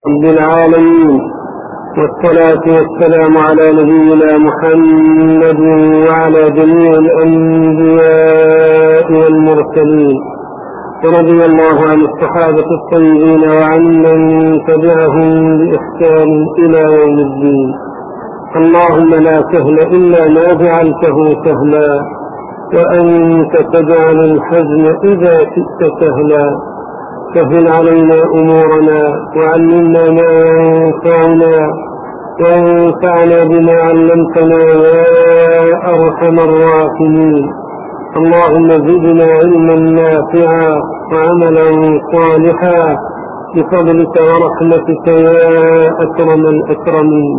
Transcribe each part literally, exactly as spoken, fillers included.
رب العالمين، والصلاة والسلام على نبينا محمد وعلى جميع الأنبياء والمرسلين، ورضي الله عن الصحابة الطيبين وعن من تبعهم بإحسان إلى يوم الدين. اللهم لا سهل إلا ما جعلته سهلا، وأنت تجعل الحزن إذا شئت سهلا. سهل علينا أمورنا، وعلمنا ما ينفعنا، وانفعنا بما علمتنا يا أرحم الراحمين. اللهم زدنا علما نافعا وعملا صالحا بفضلك ورحمتك يا أكرم الأكرمين.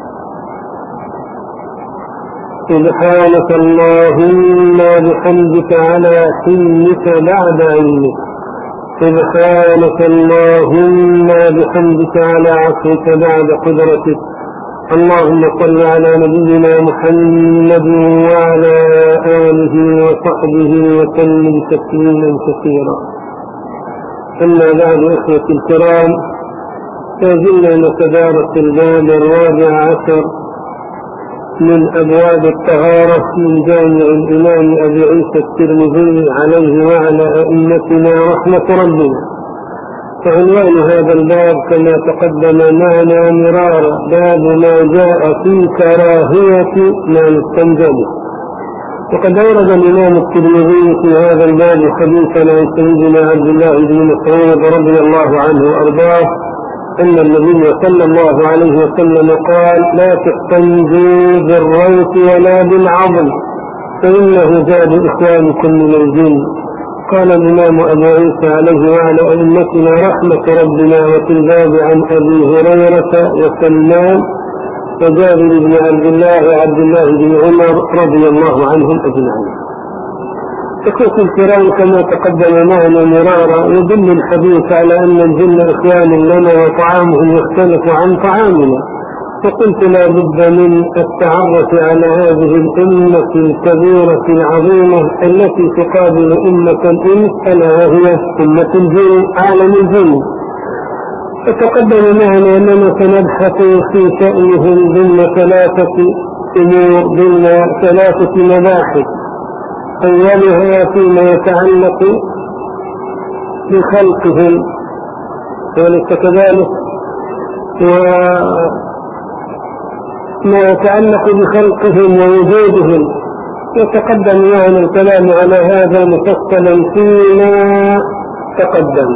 سبحانك اللهم بحمدك على حلمك بعد علمك، سبحانك اللهم بحمدك على عفوك بعد قدرتك. اللهم صل على نبينا محمد وعلى آله وصحبه وسلم تسليما كثيرا. أما بعد، إخوتي الكرام، فزلنا نتدارس الباب الرابع عشر من أبواب الطهارة من جامع الإمام أبي عيسى الترمذي عليه وعلى أئمتنا رحمة ربنا. فعنوان هذا الباب كما تقدم معنا مرارا باب ما جاء في كراهية ما يستنجد. وقد أورد الإمام الترمذي في هذا الباب حديثا عن سيدنا عبد الله بن مسعود رضي الله عنه وأرضاه أن النبي صلى الله عليه وسلم قال: لا تستنجوا بالروث ولا بالعظم، فإنه زاد إخوانكم من الجن. قال الإمام أبو عيسى عليه وعلى أئمتنا رحمة ربنا وفي الباب عن أبي هريرة وسلمان وجابر بن عبد الله وعبد الله بن عمر رضي الله عنهم أجمعين. إخوتي الكرام، كما تقدم معنا مرارا، يدل الحديث على أن الجن إخوان لنا وطعامهم يختلف عن طعامنا. فقلت لا بد من التعرف على هذه الأمة الكبيرة العظيمة التي تقابل أمة الإنس، ألا وهي أمة الجن، عالم الجن. فتقدم معنا أننا سنبحث في شأنهم ضمن ثلاثة أمور، ضمن ثلاثة مباحث. أولها فيما يتعلق بخلقهم، وليس كذلك، وما يتعلق بخلقهم ووجودهم. يتقدم معنا الكلام على هذا مفصلا فيما تقدم.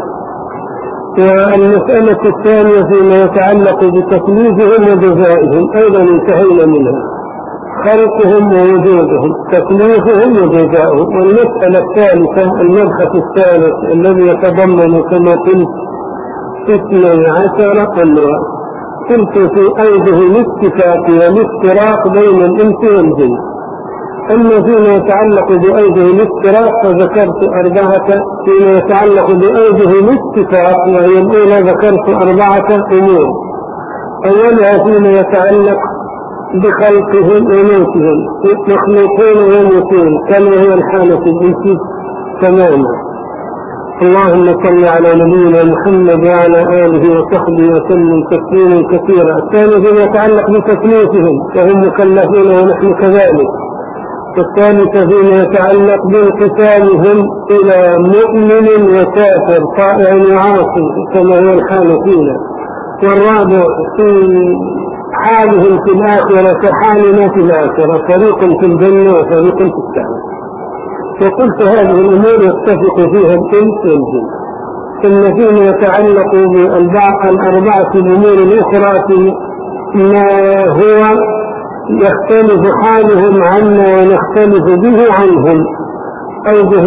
والمسألة الثانية فيما يتعلق بتكليفهم وجزائهم أيضا انتهينا منها، خلقهم ووجودهم، تكليفهم وجزاؤهم. والمسألة الثالثة المبحث الثالث الذي يتضمن كما قلت اثني عشر أمرا، قلت في أيده الاتفاق والافتراق بين الإنس والجن. أما فيما يتعلق بأيده الافتراق فذكرت أربعة، فيما يتعلق بأيده الاتفاق وهي الأولى ذكرت أربعة أمور. أولها فيما يتعلق بخلقهم وموتهم، مخلوقون وموتون كما هي الحالة الإنس تماما. اللهم صل على نبينا محمد وعلى آله وصحبه وسلم تسليما كثيرا. الثاني فيما يتعلق بتكليفهم وهم مكلفون ونحن كذلك. الثالث فيما يتعلق بانقسامهم إلى مؤمن وكافر، طائع وعاصي كما هي الحالة فينا. والرابع في حالهم في الآخرة كحالنا في الآخرة، فريق في الجنة وفريق في السعير. وقلت هذه الأمور يتفق فيها الإنس والجن. ثم فيما يتعلق بالأربعة الأمور الأخرى ما هو يختلف حالهم عنا ونختلف به عنهم، أوجه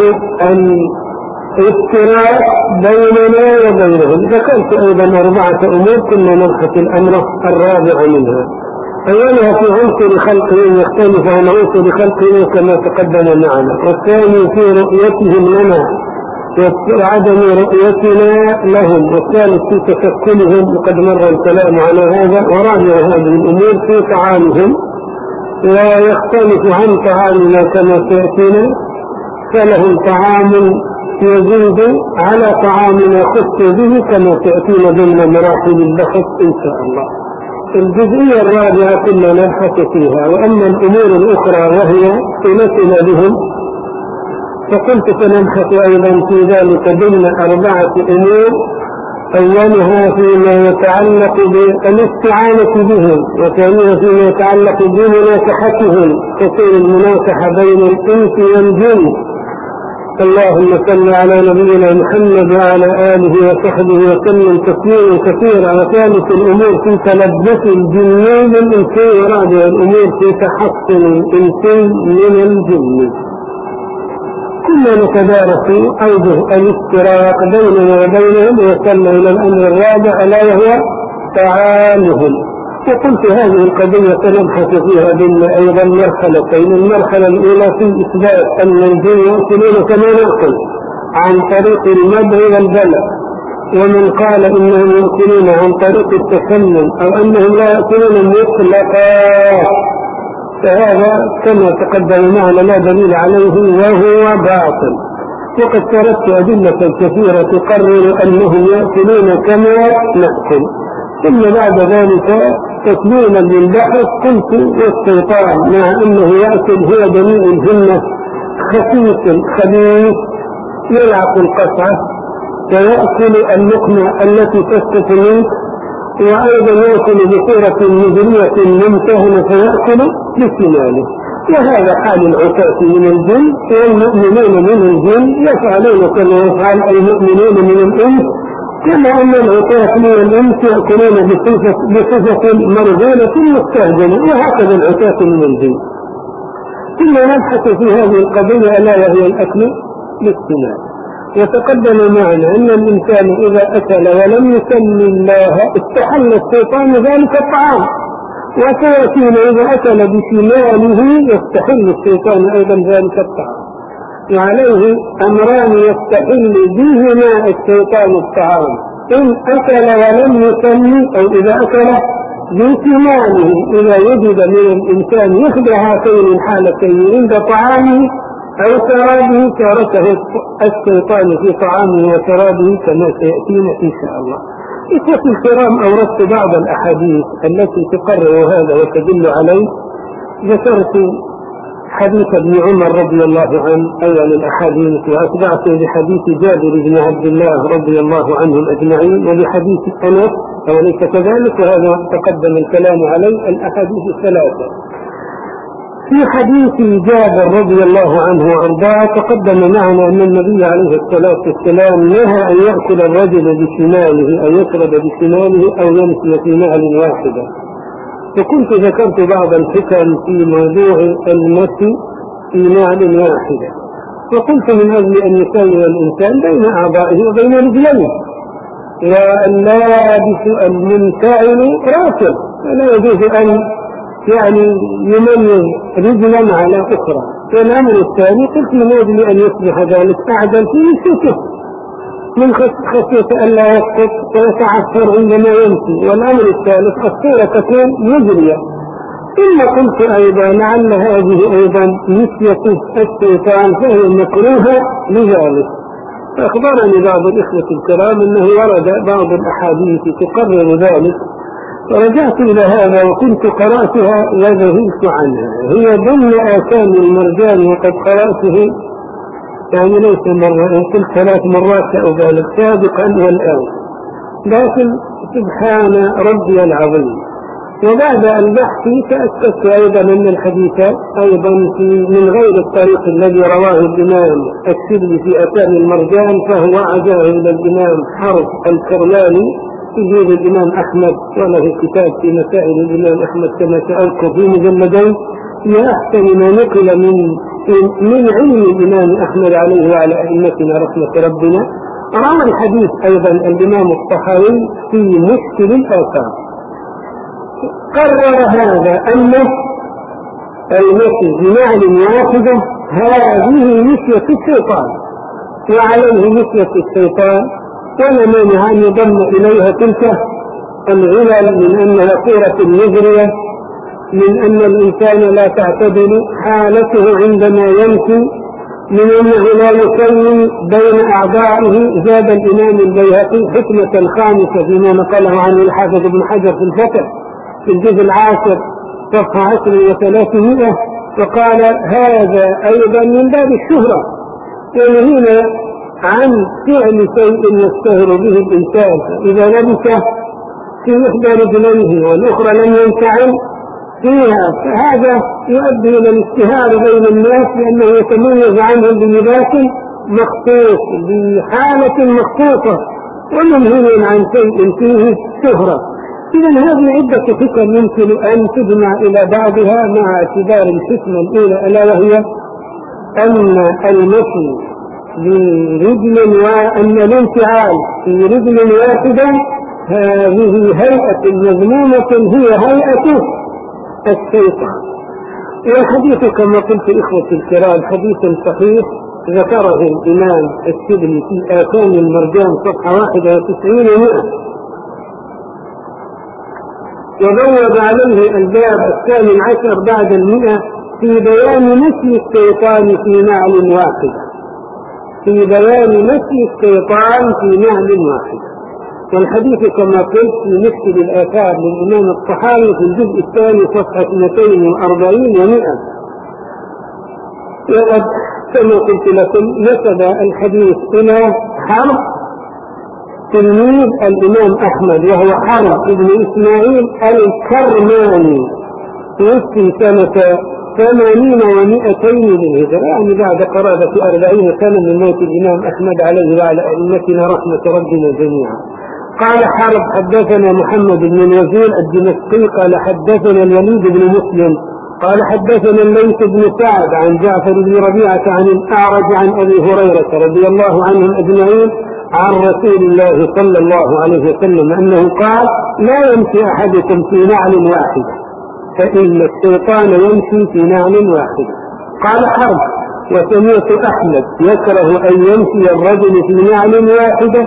الافتراق بيننا وبينهم. ذكرت أيضا أربعة أمور كنا نبحث الأمر الرابع منها. أولها في عنصر خلقهم يختلف عن عنصر خلقهم كما تقدم معنا، والثاني في رؤيتهم لنا وعدم رؤيتنا لهم، والثالث في تشكلهم وقد مر الكلام على هذا. ورابع هذه الأمور في طعامهم ويختلف عن طعامنا كما سيأتينا، فلهم طعام يزيد على طعام ما خص به كما تأتينا ضمن مراحل البحث إن شاء الله. الجزئية الرابعة كنا نبحث فيها، وأما الأمور الأخرى وهي صلتنا بهم فقلت سنبحث أيضا في ذلك ضمن أربعة أمور. أولها فيما يتعلق بالاستعانة بهم، وثانيها فيما يتعلق بمناكحتهم، تصير المناكحة بين الإنس والجن. اللهم صل على نبينا محمد وعلى آله وصحبه وسلم تسليما كثيرا. وثالث الأمور في تلبس الجن بالإنس، ورابع الأمور في تحصن الإنس من الجن. كنا نتدارس أوجه الافتراق بيننا وبينهم، وصلنا إلى الأمر الرابع ألا وهو تعامهم. وقلت هذه القضية سنبحث فيها ضمن أيضا مرحلتين. المرحلة الأولى في إثبات أن الجن يأكلون كما نأكل عن طريق المدع والبلع، ومن قال إنهم يأكلون عن طريق التسمم أو أنهم لا يأكلون مطلقا فهذا كما تقدم معنا لا دليل عليه وهو باطل. وقد تركت أدلة كثيرة تقرر أنهم يأكلون كما نأكل. ثم بعد ذلك تسليما للبحث قلت والشيطان مع أنه يأكل هو دليل الجنة خفيف خبيث يلعق القطعة ويأكل اللقمة التي تسقط منه، وأيضا يأكل بصورة مجرية ممتهنة فيأكل بشماله. وهذا حال العتاة من الجن، والمؤمنون من الجن يفعلون كما يفعل المؤمنون من الإنس، كما أن العتاة من الإنس يأكلون بصفة مرغولة مستهجنة، وهكذا العتاة من الجن. ثم نبحث في هذه القضية ألا وهي الأكل بالشمال. وتقدم معنا أن الإنسان إذا أكل ولم يسمي الله استحل الشيطان ذلك الطعام، وسيأتينا إذا أكل بشماله يستحل الشيطان أيضا ذلك الطعام. وعليه أمران يستحل بهما الشيطان الطعام: إن أكل ولم يسمي، أو إذا أكل بشماله إذا وجد من الإنسان يخدع هاتين الحالتين عند طعامه أو شرابه تاركه الشيطان في طعامه وشرابه كما سيأتينا إن شاء الله. إخوتي الكرام، أوردت بعض الأحاديث التي تقرر هذا وتدل عليه. ذكرت حديث ابن عمر رضي الله عنه أول الأحاديث، وأتبعت بحديث جابر بن عبد الله رضي الله عنهم أجمعين، وبحديث أنس أوليس كذلك؟ وهذا تقدم الكلام عليه الأحاديث الثلاثة. في حديث جابر رضي الله عنه وارضاه تقدم معنا أن النبي عليه الصلاة والسلام نهى أن يأكل الرجل بشماله أو يشرب بشماله أو يمشي في نعل واحدة. وكنت ذكرت بعض الحكم في موضوع المشي في نعل واحدة، وقلت من أجل أن يساوي الإنسان بين أعضائه وبين رجليه، واللابس المنتعل راسل فلا يجوز أن يعني يميز رجلا على أخرى. والأمر الثاني قلت من أجل أن يصبح ذلك أعدل في نفسه من خشية ألا يسقط ويتعثر عندما يمشي. والأمر الثالث الصورة تكون مجرية. ثم قلت أيضا لعل هذه أيضا نسية الشيطان فهي مكروهة لذلك. فأخبرني بعض الإخوة الكرام أنه ورد بعض الأحاديث تقرر ذلك، فرجعت إلى هذا وكنت قرأتها وذهلت عنها. هي ضمن آثام المرجان وقد قرأته يعني ليس مرة، قلت ثلاث مرات أو ذلك سابقا والآن، لكن سبحان ربي العظيم. وبعد البحث تأكدت أيضا أن الحديث أيضا في من غير الطريق الذي رواه الإمام السبي في آثام المرجان، فهو عزاه إلى الإمام حرب الكرماني في جيد الإمام أحمد، وله كتاب في مسائل الإمام أحمد كما سأذكر في مجلدين، هي أحسن ما نقل من من علم الإمام أحمد عليه وعلى أئمتنا رحمة ربنا. روى الحديث أيضا الإمام الطحاوي في مشكل الآثام. قرر هذا أن المشي بنعل واحدة هذه مشية الشيطان، وعليه مشية الشيطان، ولا مانع أن يضم إليها تلك العلل من أنها صورة مجرية، من أن الإنسان لا تعتدل حالته عندما يمشي، من أنه لا يسوي بين أعضائه. زاد الإمام البيهقي حكمة خامسة فيما نقله عنه الحافظ ابن حجر في الفتح في الجزء العاشر صفحة عشر وثلاثمائة، وقال هذا أيضا من باب الشهرة، ونهينا عن فعل شيء يشتهر به الإنسان. إذا لبس في إحدى رجليه والأخرى لم ينفعل فيها فهذا يؤدي إلى الاشتهار بين الناس، لأنه يتميز عنهم بلباس مخصوص بحالة مخصوصة، ومنهي عن شيء فيه شهرة. إذن هذه عدة حكم يمكن أن تجمع إلى بعضها مع اعتبار الحكمة الأولى، ألا وهي أن المشي برجل وأن الانفعال في رجل واحدة هذه هيئة مذمومة هي هيئة الشيطان. والحديث كما قلت إخوتي الكرام حديث صحيح ذكره الإمام الشبلي في آثام المرجان صفحة واحدة وتسعين ومئة، وبوب عليه الباب الثامن عشر بعد المئة في بيان نفي الشيطان في نعل واحد، في بيان نفي الشيطان في نعل واحد. والحديث كما قلت في مكتب الآثار للإمام الطحاوي في الجزء الثاني صفحة اثنتين وأربعين ومئة. وقد كما قلت لكم نسب الحديث إلى حرب تلميذ الإمام أحمد، وهو حرب ابن إسماعيل الكرماني، توفي سنة ثمانين ومئتين للهجرة، يعني بعد قرابة أربعين سنة من موت الإمام أحمد عليه وعلى أئمتنا رحمة ربنا جميعا. قال حرب حدثنا محمد بن الوزير الدمشقي قال حدثنا الوليد بن مسلم قال حدثنا الليث بن سعد عن جعفر بن ربيعة عن الأعرج عن أبي هريرة رضي الله عنهم أجمعين عن رسول الله صلى الله عليه وسلم أنه قال لا يمشي أحدكم في نعل واحدة فإن الشيطان يمشي في نعل واحدة. قال حرب وسمعت أحمد يكره أن يمشي الرجل في نعل واحدة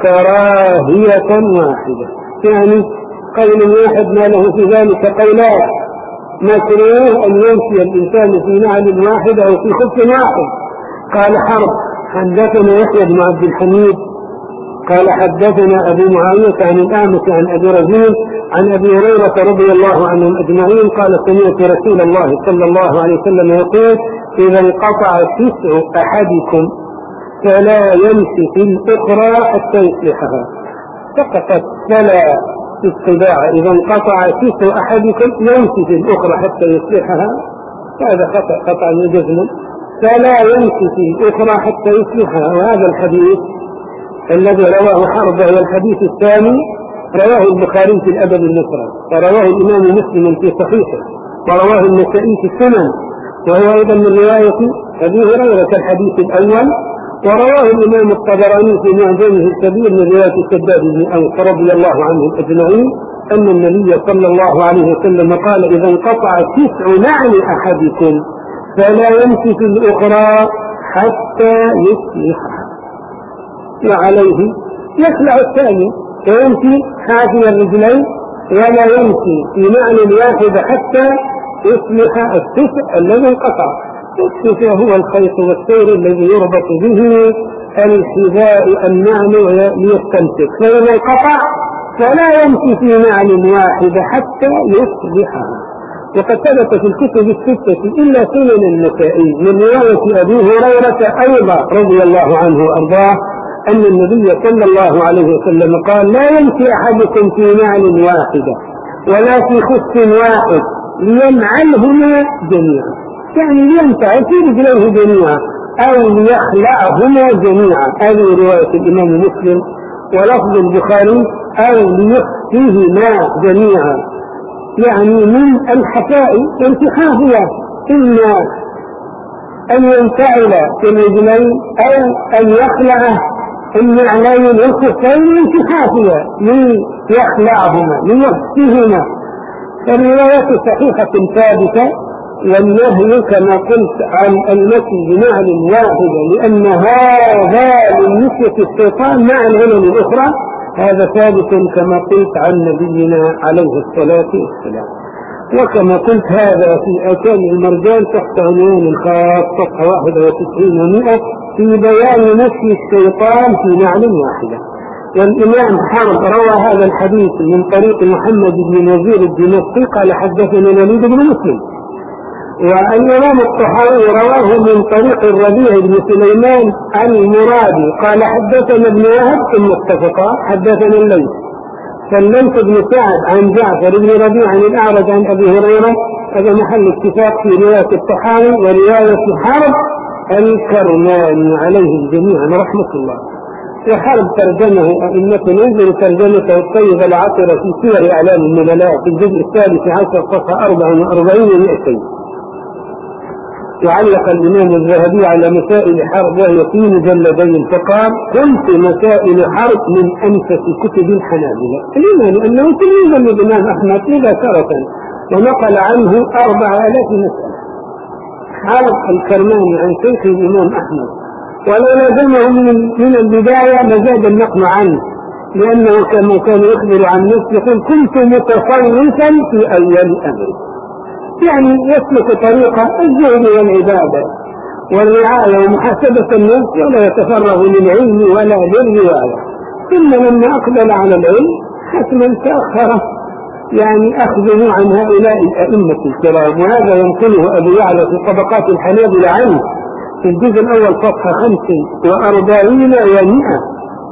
كراهية واحدة، يعني قول واحد ما له في ذلك قولات، مكروه أن يمشي الإنسان في نعل واحدة أو في خف واحد. قال حرب حدثنا يحيى بن عبد الحميد قال حدثنا أبو معاوية عن الأعمش عن أبي رزين عن أبي هريرة رضي الله عنهم أجمعين قال سمعت رسول الله صلى الله عليه وسلم يقول إذا انقطع تسع أحدكم فلا يمشي في الأخرى حتى يصلحها. فقط فلا استباع، إذا انقطع تسع أحدكم يمشي في الأخرى حتى يصلحها، هذا خطأ خطأ جزم، فلا يمشي في الأخرى حتى يصلحها. وهذا الحديث الذي رواه حرب هو الحديث الثاني، رواه البخاري في الأدب المفرد، ورواه الإمام مسلم في صحيحه، ورواه النسائي في السنن، وهو أيضا من رواية أبي هريرة الحديث الأول، ورواه الإمام الطبراني في معجمه الكبير من رواية شداد بن أوس رضي الله عنهم أجمعين أن النبي صلى الله عليه وسلم قال إذا انقطع تسع نعل أحدكم فلا يمشي في الأخرى حتى يصلحها، وعليه يخلع الثاني فيمشي حافي الرجلين ولا يمشي في نعل واحد حتى يصلح التسع الذي انقطع. التسع هو الخيط والسير الذي يربط به الحذاء النعل ليستمسك، فإذا انقطع فلا يمشي في نعل واحد حتى يصلحها. وقد ثبت في الكتب الستة إلا سنن النسائي من رواية أبي هريرة أيضا رضي الله عنه وأرضاه أن النبي صلى الله عليه وسلم قال لا يمشي أحدكم في نعل واحدة ولا في خف واحد لينعلهما جميعا، يعني لينفعل في رجليه جميعا أو ليخلعهما جميعا، هذه رواية الإمام مسلم. ولفظ البخاري أو ليخفيهما جميعا، يعني من الحفاء انتحافها، إما أن ينفعل في الرجلين أو أن يخلع النعلين والخفين انتحافها ليخلعهما ليخفيهما. فالرواية صحيحة ثابتة، والنهي كما قلت عن المشي بنعل واحدة لأن هذا من نسية الشيطان مع العلم الأخرى، هذا ثابت كما قلت عن نبينا عليه الصلاة والسلام. وكما قلت هذا في آكال المرجان تحت عنوان خاص صفحة واحد وتسعين ومئة في بيان نفي الشيطان في معنى واحدة. والإمام حرب روى هذا الحديث من طريق محمد بن وزير الدمشقي قال حدثنا الوليد بن مسلم، والإمام الطحاوي رواه من طريق الربيع بن سليمان المرادي قال حدثنا ابن وهب ثم اتفقا حدثنا الليث، فالليث بن سعد عن جعفر بن ربيع عن الأعرج عن أبي هريرة، هذا محل اتفاق في رواية الطحاوي ورواية حرب الكرماني عليهم جميعا رحمة الله. وحرب ترجمه أئمة ننزل ترجمته الطيبة العطرة في سير أعلام النبلاء في الجزء الثالث عشر صفحة أربع وأربعين ومئتين. وعلق الإمام الذهبي على مسائل حرب وهي في مجلدين فقال قلت مسائل حرب من أنفس كتب الحنابلة. لما؟ لأنه تلميذ الإمام أحمد مذاكرة ونقل عنه أربع آلاف مسألة. حرب الكرماني عن شيخ الإمام أحمد، ولو لازمه من, من البداية لزاد النقل عنه، لأنه كما كان يخبر عن نفسه يقول كنت متصوفا في أول أمري، يعني يسلك طريقة الزهد والعبادة والرعاية ومحاسبة النفس ولا يتفرغ للعلم ولا للرواية. ثم لما أقبل على العلم حتما تأخر يعني أخذه عن هؤلاء الأئمة الكرام، وهذا ينقله أبو يعلى في طبقات الحنابلة عنه في الجزء الأول صفحة خمس وأربعين ومئة.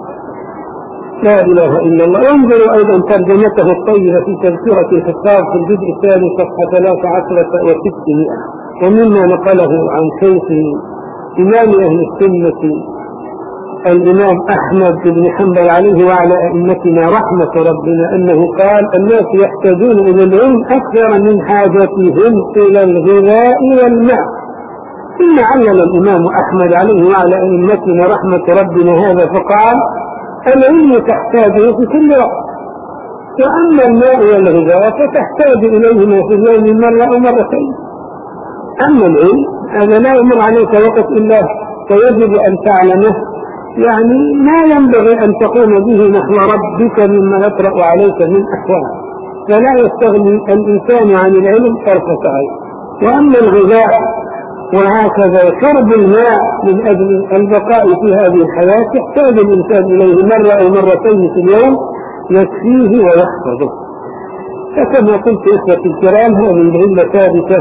لا إله إلا الله. وانظروا أيضا ترجمته الطيبة في تذكرة الحفاظ في الجزء الثاني صفحة ثلاث عشرة وستمائة. ومما نقله عن شيخ إمام أهل السنة الإمام أحمد بن حنبل عليه وعلى أئمتنا رحمة ربنا أنه قال الناس يحتاجون إلى العلم أكثر من حاجتهم إلى الغذاء والماء. ثم علل الإمام أحمد عليه وعلى أئمتنا رحمة ربنا هذا فقال العلم تحتاجه في كل وقت، وأما الماء والغذاء فتحتاج إليهما في اليوم مرة أو مرتين. أما العلم هذا لا يمر عليك وقت إلا فيجب أن تعلمه، يعني ما ينبغي أن تقوم به نحو ربك مما يطرأ عليك من أحوال، فلا يستغني الإنسان عن العلم طرفة عين. وأما الغذاء وهكذا شرب الماء من أجل البقاء في هذه الحياة يحتاج الإنسان إليه مرة أو مرتين في اليوم يكفيه ويحفظه. فكما قلت إخوة الكرام هذه العلة ثابتة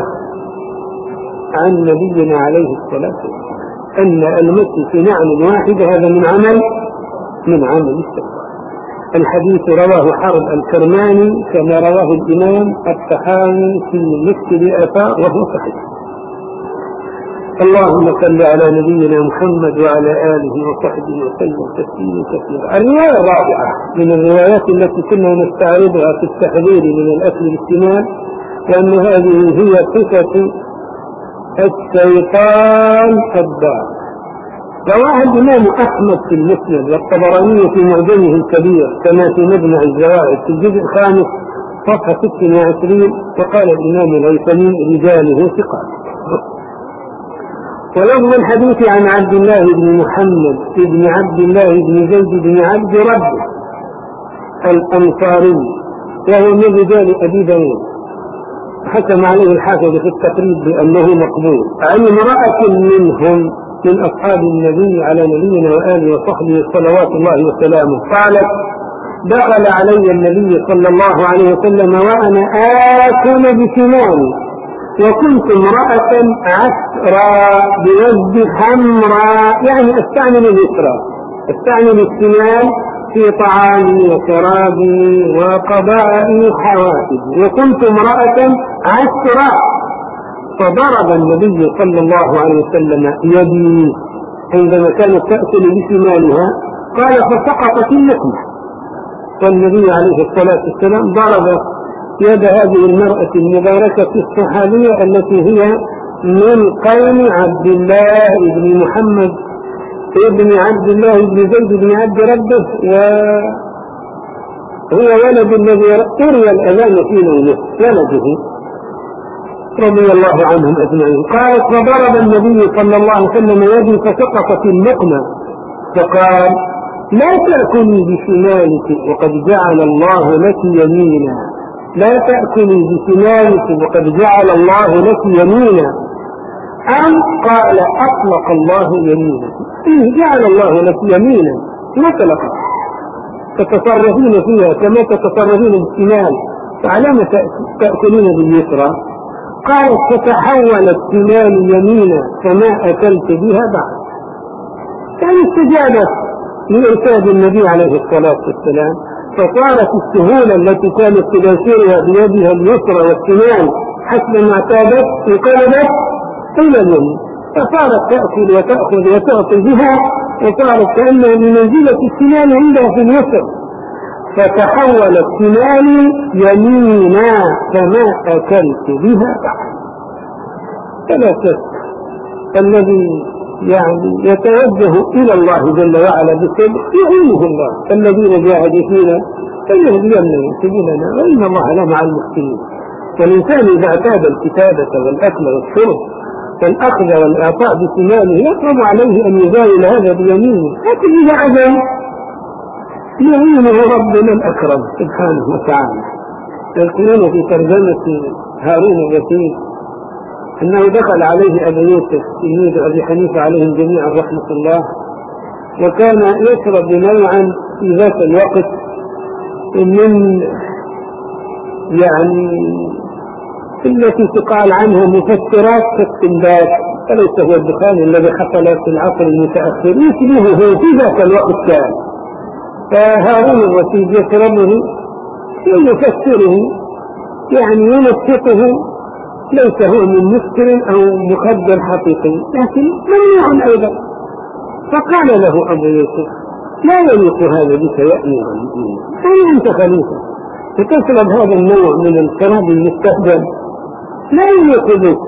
عن نبينا عليه الصلاة والسلام أن المس في نعم واحدة هذا من عمل من عمل الشيطان. الحديث رواه حرب الكرماني كما رواه الإمام الطحاوي في المسك بأثار وهو صحيح. اللهم صل على نبينا محمد وعلى آله وصحبه وسلم تسليما كثيرا. الرواية الرابعة من الروايات التي كنا نستعرضها في التحذير من الأكل بالاستماع، وأن هذه هي صفة الشيطان الضار. رواها الإمام أحمد في المسند والطبراني في معجمه الكبير كما في مجمع الزوائد في الجزء الخامس صفحة ست وعشرين. وقال الإمام الهيثمي رجاله ثقات. ولفظ الحديث عن عبد الله بن محمد بن عبد الله بن زيد بن عبد ربه الأنصاري وهو من رجال أبي داود، حكم عليه الحافظ في التقريب بأنه مقبول، عن امرأة منهم من أصحاب النبي على نبينا وآله وصحبه صلوات الله وسلامه قالت دخل علي النبي صلى الله عليه وسلم وأنا آكل بشمالي وكنت امرأة عسراء بوجه حمراء، يعني استعمل اليسرى، استعمل الشمال في طعامي وشرابي وقضائي وحوائجي، وكنت امرأة عسراء. فضرب النبي صلى الله عليه وسلم يدي عندما كانت تأكل بشمالها، قال فسقطت اللقمة، والنبي عليه الصلاة والسلام ضرب يد هذه المرأة المباركة الصحابية التي هي من قوم عبد الله بن محمد ابن عبد الله بن زيد بن عبد ربه، وهو ولد الذي قرئ الأذان في نومه، ولده رضي الله عنهم أجمعين. قالت فضرب النبي صلى الله عليه وسلم يدي فسقطت اللقمة فقال لا تأكلي بشمالك وقد جعل الله لك يمينا. لا تأكلي بشمالك وقد جعل الله لك يمينا، أم قال أطلق الله يمينك؟ إيه جعل الله لك يمينا مطلقا تتصرفين فيها كما تتصرفين بالشمال، فعلى ما تأكلين باليسرى؟ قالت فتحولت شمال يمينا فما أكلت بها بعد. يعني استجابت لإرشاد النبي عليه الصلاة والسلام، فصارت السهولة التي كانت تباشرها بيدها اليسرى والشمال حسب ما اعتادت انقلبت إلى اليمين، فصارت تأكل وتأخذ وتعطي بها، وصارت كأنها بمنزلة الشمال عندها في اليسر، فتحولت شمالي يمينا فما أكلت بها بعد. فلا شك الذي يعني يتوجه إلى الله جل وعلا بالصدق يعينه الله، الذين جاهدوا فينا فليهدينهم سبلنا وإن الله لمع المحسنين. والإنسان إذا اعتاد الكتابة والأكل والشرب والأخذ والإعطاء بشماله يصعب عليه أن يزاول هذا بيمينه، لكن إذا عزم يعينه ربنا الأكرم سبحانه وتعالى. يذكرون في ترجمة هارون الرشيد أنه دخل عليه أبو يوسف تلميذ أبي حنيفة عليهم جميعا رحمة الله، وكان يشرب نوعا في ذات الوقت من يعني التي تقال عنها مفسرات كالسندات، فليس هو الدخان الذي حصل في العصر المتأخر، يشبهه في ذات الوقت كان. فهارون الرشيد يشربه يفسره يعني ينسقه، ليس هو من مسكر أو مخدر حقيقي لكن ممنوع أيضا. فقال له أبو يوسف لا يليق هذا بك يا أمير المؤمنين، أي أنت خليفة فتشرب هذا النوع من الشراب المستخدم، لا يليق بك.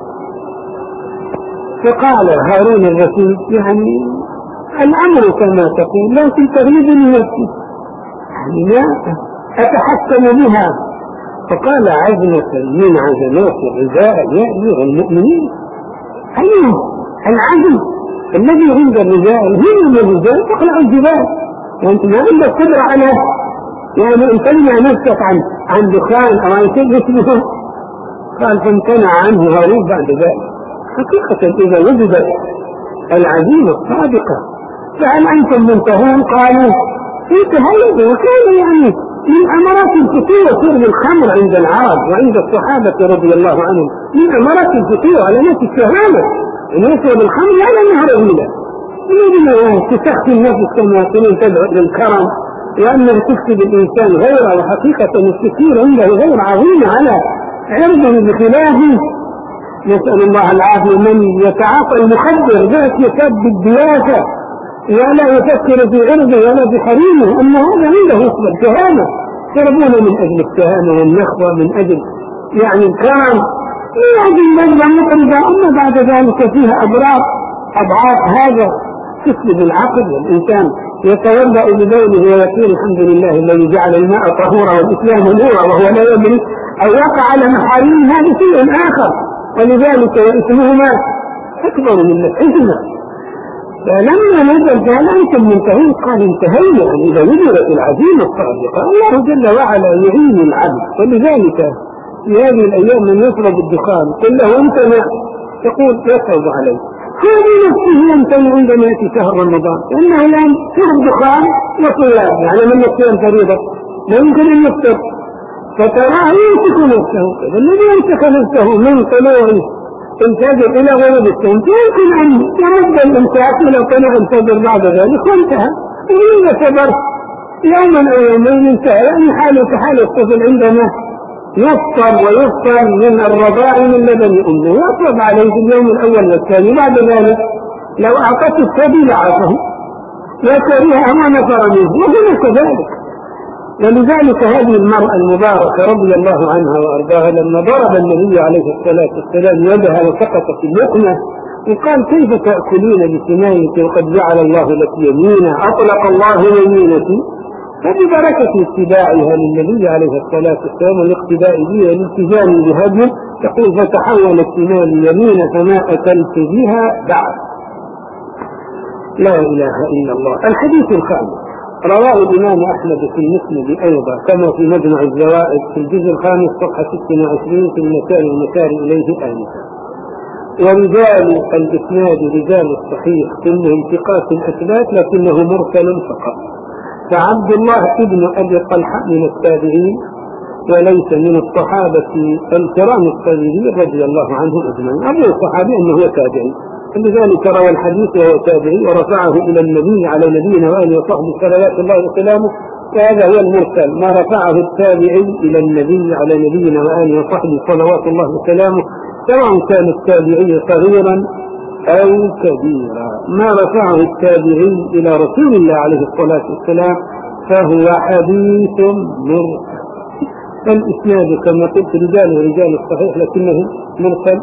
فقال هارون الرشيد يعني الأمر كما تقول لكن تغلب نفسي، يعني لا أتحكم بها. فقال عزمة من عزمات الرجاء يا أمير المؤمنين، أيوه العزم الذي عند الرجال هم من الرجال تقلع الجبال، وأنت ما عندك قدرة على يعني أن تمنع نفسك عن عن دخان أو عن شيء يشبهه. قال فامتنع عنه هارون بعد ذلك. حقيقة إذا وجدت العزيمة الصادقة فهل أنتم منتهون؟ قالوا انتهينا. وكان يعني من أمارات الفتوة شرب الخمر عند العرب وعند الصحابة رضي الله عنهم، من أمارات الفتوة علامات الشهامة أن يشرب الخمر على نهر إلى يجب تسخي النفس كما يقولون تدعو للكرم، وأنه تكتب الإنسان غيره، وحقيقة الكثير عنده غير عظيم على عرضه بخلافه. نسأل الله العافية. من يتعاطى المخدر ذات يكاد بالدياسة ولا يفكر في عرضه ولا في حريمه، أما هذا عنده أصبح شهامة، يشربون من أجل الشهامة والنخوة، من أجل يعني الكرم، من أجل مجمع مطربة. أما بعد ذلك فيها أضرار أضعاف هذا تسلب العقل، والإنسان يتوضأ ببوله ويقول الحمد لله الذي جعل الماء طهورا والإسلام نورا وهو لا يدري، أو يقع على محارم هذا شيء آخر، ولذلك وإثمهما أكبر من نفعهما. فلما نزل قال أنتم منتهين، قال انتهينا. يعني إذا وجدت العزيمة الصادقة الله جل وعلا يعين العبد. ولذلك في هذه الأيام من يشرب الدخان قل له أنت ما تقول يصعب عليه، هذه نفسه يمتنع عندما يأتي شهر رمضان، لأنه الآن شهر دخان وصيام، يعني من الصيام فريضة لا يمكن أن يفطر، فتراه يمسك نفسه. الذي يمسك نفسه من طلوع الفجر إلى غروب الشمس يمكن أن يرد الإمساك إلى طلوع الفجر بعد ذلك وانتهى. وإذا صبر يوما أو يومين انتهى. يعني حاله كحال الطفل عندما يفطر ويفطر من الرضاع من لبن أمه، يطلب عليه في اليوم الأول والثاني، بعد ذلك لو أعطته السبيل عافه وكره ما نفر منه، وهنا كذلك. ولذلك هذه المرأة المباركة رضي الله عنها وأرضاها لما ضرب النبي عليه الصلاة والسلام يدها وسقطت اللقمة وقال كيف تأكلين بشمالك وقد جعل الله لك يمينا، أطلق الله يمينك. فببركة اتباعها للنبي عليه الصلاة والسلام والاقتداء به والالتزام بهديه تقول فتحولت شمالي يمينا فما أكلت بها بعد. لا إله إلا الله. الحديث الخامس رواه الإمام أحمد في المسند أيضا كما في مجمع الزوائد في الجزء الخامس صفحة ستة وعشرين في المسائل المشار إليه آنفا. ورجال الإسناد رجال الصحيح كلهم ثقات الأثبات لكنه مرسل فقط. فعبد الله ابن أبي طلحة من التابعين وليس من الصحابة الكرام الصغيرين رضي الله عنهم أجمعين. أبو الصحابي أنه تابعي، لذلك روى الحديث وهو تابعي ورفعه إلى النبي على نبينا وآله وصحبه صلوات الله وسلامه، وهذا هو المرسل ما رفعه التابعي إلى النبي على نبينا وآله وصحبه صلوات الله وسلامه، سواء كان التابعي صغيرا أو كبيرا. ما رفعه التابعي إلى رسول الله عليه الصلاة والسلام فهو حديث مرسل. الإسناد كما قلت رجال ورجال الصحيح لكنه مرسل،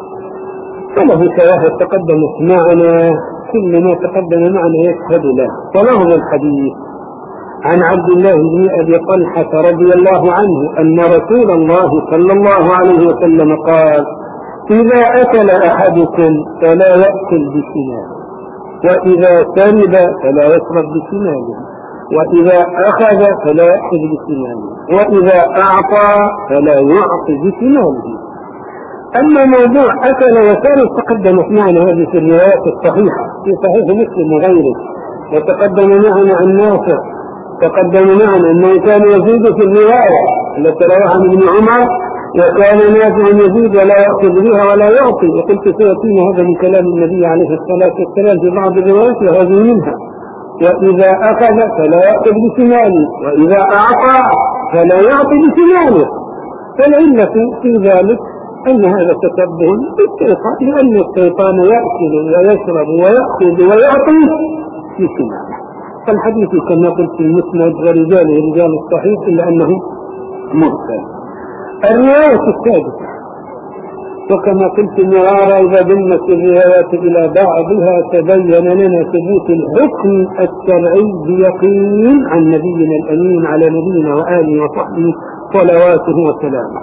فله شواهد تقدمت معنا، كل ما تقدم معنا يشهد له. وله الحديث عن عبد الله بن أبي طلحة رضي الله عنه أن رسول الله صلى الله عليه وسلم قال: إذا أكل أحدكم فلا يأكل بشماله، وإذا شرب فلا يشرب بشماله، وإذا أخذ فلا يأخذ بشماله، وإذا أعطى فلا يعطي بشماله. أما موضوع أكل وشرب تقدمت معنا هذه في الروايات الصحيحة في صحيح مسلم وغيره، وتقدم معنا عن نافع، تقدم معنا أنه كان يزيد في الرواية التي رواها عن ابن عمر، وكان نافع يزيد ولا يأخذ بها ولا يعطي. وقلت سيأتينا هذا من كلام النبي عليه الصلاة والسلام في بعض الروايات وهذه منها. وإذا أخذ فلا يأخذ بشماله، وإذا أعطى فلا يعطي بشماله. فالعلة في ذلك أن هذا تشبه بالشيطان، لأن الشيطان يأكل ويشرب ويأخذ ويعطي بشماله. فالحديث كما قلت في المسند ورجاله رجال الصحيح إلا أنه مرسل. الرواية السادسة، وكما قلت مرارا إذا ضمت الروايات إلى بعضها تبين لنا ثبوت الحكم الشرعي بيقين عن نبينا الأمين على نبينا وآله وصحبه صلواته وسلامه.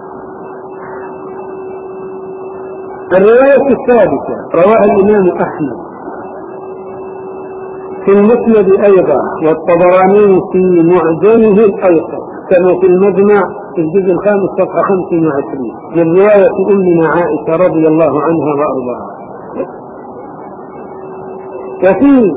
الرواية الثالثة رواها الإمام أحمد في المسند أيضا، والطبراني في معجمه الأوسط كما في المجمع في الجزء الخامس صفحة خمسة وعشرين من رواية أمنا عائشة رضي الله عنها وأرضاها. وفي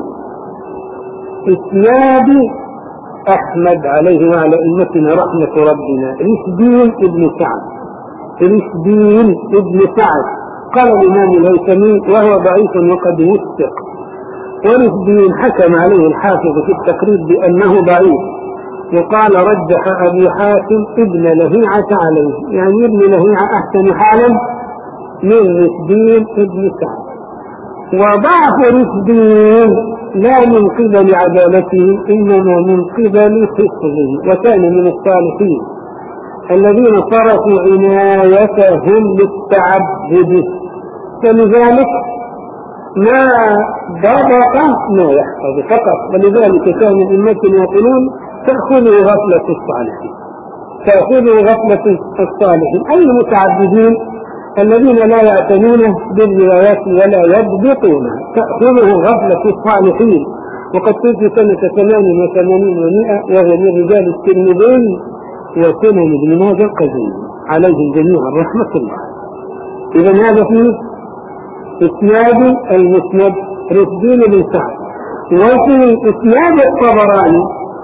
إسناد أحمد عليه وعلى أمتنا رحمة ربنا رشدين ابن سعد، رشدين ابن سعد قال الإمام الهيثمي وهو ضعيف وقد وثق، ورشدين حكم عليه الحافظ في التقريب بأنه ضعيف، وقال رجح أبي حاتم ابن لهيعة عليه، يعني ابن لهيعة أحسن حالا من رشدين ابن سعد. وضعف رشدين لا من قبل عدالته إنما من قبل حفظه، وكان من الصالحين الذين صرفوا عنايتهم للتعبد، فلذلك ما ضبط ما يحفظ فقط. ولذلك كان الأمة يقولون تأخذوا غفلة الصالحين، تأخذوا غفلة الصالحين أي المتعبدين الذين لا يعتنون بالروايات ولا يضبطونها، تأخذه غفلة الصالحين. وقد كنت سنة ثمان وثمانين ومئة وهو من رجال الترمذي وسنن ابن ماجه القديم عليهم جميعا رحمة الله. إذا هذا في إسناد المسند رشدين بن سعد. وفي إسناد الطبراني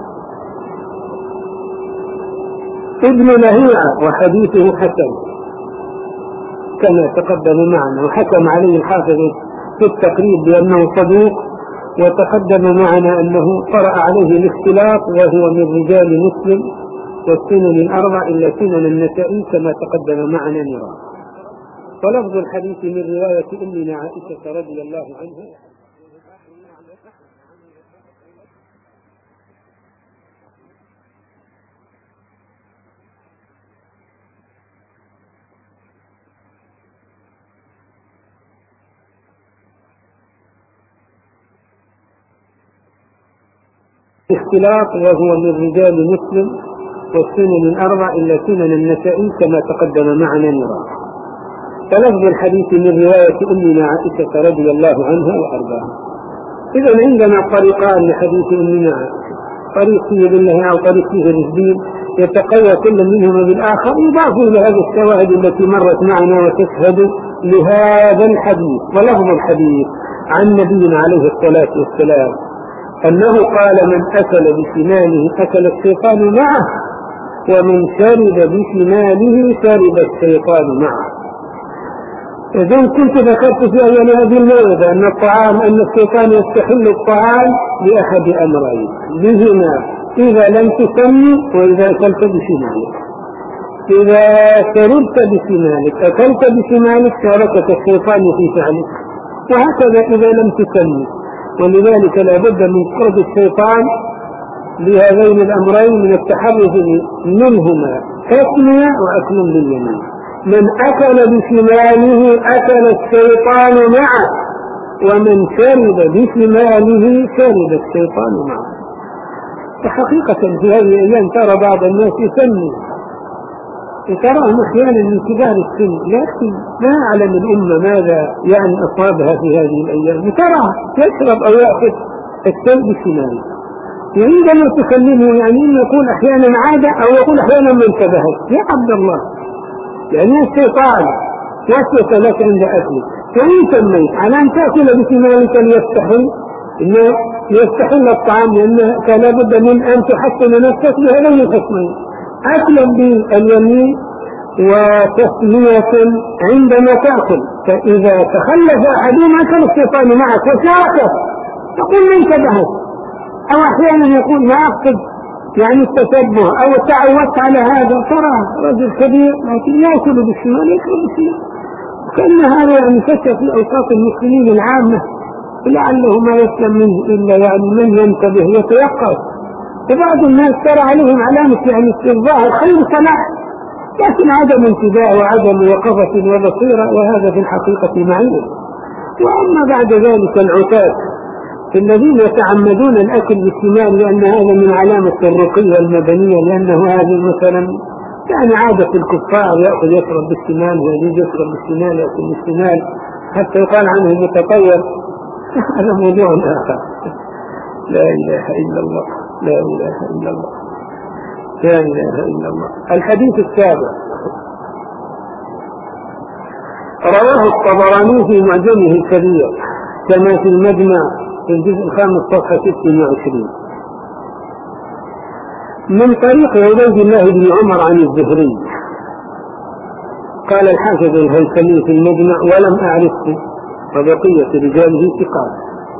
ابن لهيعة وحديثه حسن كما تقدم معنا، وحكم عليه الحافظ في التقريب بأنه صدوق، وتقدم معنا أنه قرأ عليه الاختلاط وهو من رجال مسلم والسنن الأربع إلا سنن النسائي كما تقدم معنا مرارا. ولفظ الحديث من رواية أمنا عائشة رضي الله عنها اختلاط وهو من رجال مسلم والسنن الأربع إلا سنن النسائي كما تقدم معنا مرارا. فلفظ الحديث من رواية أمنا عائشة رضي الله عنها وأرضاها. إذن عندنا طريقان لحديث أمنا عائشة، طريق فيه بالله أو طريق فيه بالدين يتقوى كل منهما بالآخر، يضاف إلى هذه الشواهد التي مرت معنا وتشهد لهذا الحديث. ولفظ الحديث عن نبينا عليه الصلاة والسلام أنه قال: من أكل بشماله أكل الشيطان معه، ومن شرب بشماله شرب الشيطان معه. إذن كنت ذكرت في أول هذه الموعظة أن الطعام أن الشيطان يستحل الطعام بأحد أمرين بهما: إذا لم تسمي وإذا أكلت بشمالك. إذا شربت بشمالك أكلت بشمالك شاركك الشيطان في فعلك، وهكذا إذا لم تسمي. ولذلك لا بد من قرب الشيطان بهذين الأمرين من التحرز منهما: تسمية وأكل باليمين. من أكل بشماله أكل الشيطان معه، ومن شرب بشماله شرب الشيطان معه. وحقيقة في هذه الأيام ترى بعض الناس يسمي، تراهم أحيانا من كبار السن، لكن لا أعلم الأمة ماذا يعني أصابها في هذه الأيام. ترى يشرب أو يأخذ الشيء بشماله، يريد أن تكلمه، يعني يقول أحيانا عادة أو يقول أحيانا من انتبهت. يا عبد الله، يعني الشيطان وسوس لك عند أكلك، وإن سميت على أن تأكل بشمالك ليستحل إنه يستحل الطعام، لأنك لا بد من أن تحسن نفسك بهذين الحسنين: أكلا باليمين وتسمية عندما تأكل. فإذا تخلف أحدهما أكل الشيطان معك وشاركك، تقول من انتبهت. أو أحيانا يقول ما أقصد يعني التشبه أو تعودت على هذا. ترى رجل كبير لكن يأكل بالشمال يأكل بالشمال، كأن هذا يعني فشى في أوساط المسلمين العامة، لعله ما يسلم منه إلا يعني من ينتبه يتيقظ. وبعض الناس ترى عليهم علامة يعني في الظاهر خير صلاح، لكن عدم انتباه وعدم وقفة وبصيرة، وهذا في الحقيقة معين. وأما بعد ذلك العتاة الذين يتعمدون الأكل بالشمال، لأن هذا من علامة الرقي والمدنية، لأنه هذا مثلا يعني عادة الكفار يأخذ يشرب بالشمال ويريد يشرب بالشمال يأكل بالشمال حتى يقال عنه متطور. هذا موضوع آخر. لا إله إلا الله، لا إله إلا الله، لا إله إلا الله. الحديث السابع رواه الطبراني في معجمه الكبير كما في المجمع في الجزء الخامس صفحة ستة وعشرين من طريق عبيد الله بن عمر عن الزهري. قال الحافظ الهيثمي في المجمع: ولم أعرفه، وبقية رجاله ثقات،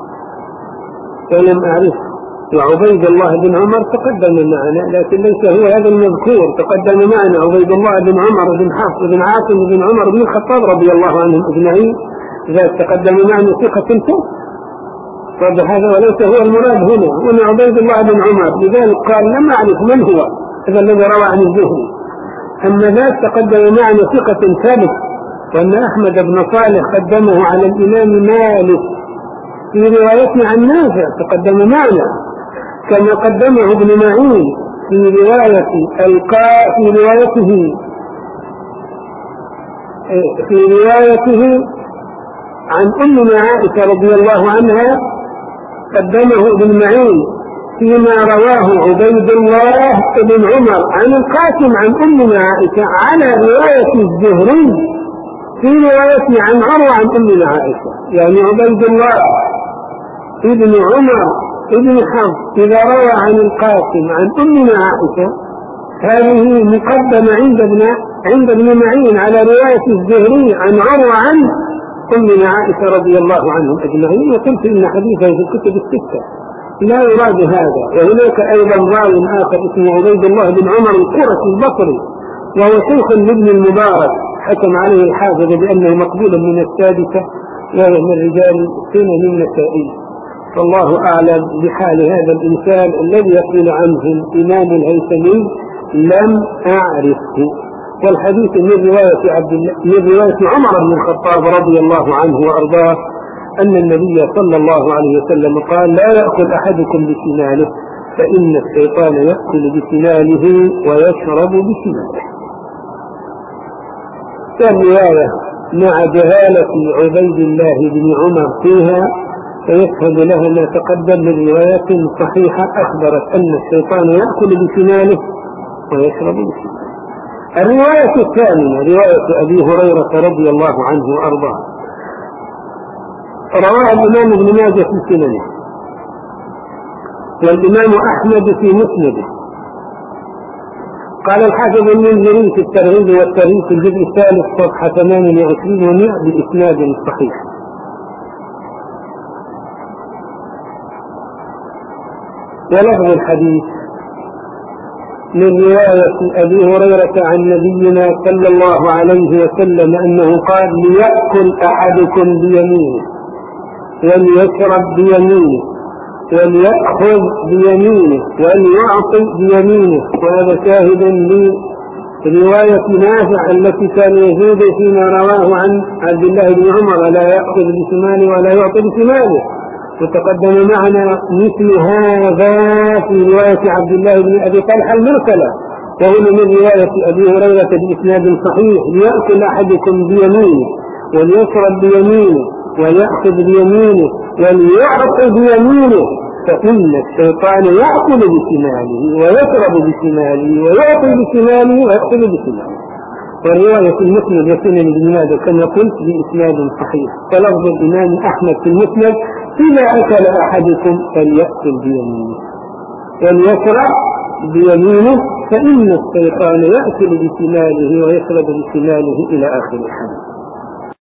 ولم أعرفه. وعبيد الله بن عمر تقدم معنا، لكن ليس هو هذا المذكور. تقدم معنا عبيد الله بن عمر بن حفص بن عاصم بن عمر بن الخطاب رضي الله عنهم أجمعين، إذا تقدم معنا ثقة فوق. هذا وليس هو المراد هنا، هنا عبيد الله بن عمر، لذلك قال لم أعرف من هو هذا الذي روى عن الزهري. أما ذاك تقدم معنا ثقة ثابت، وأن أحمد بن صالح قدمه على الإمام مالك في روايته عن نافع، تقدم معنا، كما قدمه ابن معين في رواية القاء في روايته في روايته عن أمنا عائشة رضي الله عنها، قدمه ابن معين فيما رواه عبيد الله بن عمر عن القاسم عن أمنا عائشة على رواية الزهري في روايته عن عروة عن أمنا عائشة. يعني عبيد الله ابن عمر ابن حفص إذا روى عن القاسم عن أمنا عائشة، هذه مقدمة عند ابن عند ابن معين على رواية الزهري عن عروة عن أمنا عائشة رضي الله عنهم أجمعين. وقلت إن حديثه في الكتب الستة لا يراد هذا. وهناك أيضا راوي آخر اسمه عبيد الله بن عمر القرشي البصري، وهو شيخ لابن المبارك، حكم عليه الحافظ بأنه مقبول من السادسة، وهو من رجال سنن النسائي. فالله أعلم بحال هذا الإنسان الذي يقول عنه الإمام الهيثمي لم أعرفه. والحديث من رواية عبد الله من رواية عمر بن الخطاب رضي الله عنه وأرضاه أن النبي صلى الله عليه وسلم قال: لا يأكل أحدكم بشماله، فإن الشيطان يأكل بشماله ويشرب بشماله. كان رواية مع جهالة عبيد الله بن عمر فيها فيشهد له ما تقدم من رواية صحيحة أخبرت أن الشيطان يأكل بشماله ويشرب بشماله. الرواية الثانية رواية أبي هريرة رضي الله عنه وأرضاه، رواها الإمام ابن ماجه في سننه والإمام أحمد في مسنده. قال الحافظ المنذري في الترغيب والترهيب في الجزء الثالث صفحة ثمانية وعشرين ومئة بإسناد صحيح. ولفظ الحديث من رواية أبي هريرة عن نبينا صلى الله عليه وسلم أنه قال: ليأكل أحدكم بيمينه وليشرب بيمينه وليأخذ بيمينه وليعطي بيمينه. وهذا شاهد لرواية نافع التي كان يزيد فيما رواه عن عبد الله بن عمر: لا يأخذ بشماله ولا يعطي بشماله. وتقدم معنا مثل هذا في رواية عبد الله بن أبي طلحة المرسلة، وهنا من رواية أبي هريرة بإسناد صحيح: ليأكل أحدكم بيمينه وليشرب بيمينه ويأخذ بيمينه وليعطي بيمينه، فإن الشيطان يأكل بشماله ويشرب بشماله ويعطي بشماله ويأخذ بشماله. ورواية المسند وسنن ابن ماجه كما قلت بإسناد صحيح. فلفظ الإمام أحمد في المسند: إذا أكل أحدكم فليأكل بيمينه وليشرب بيمينه فإن الشيطان يأكل بشماله ويشرب بشماله إلى آخر الحديث.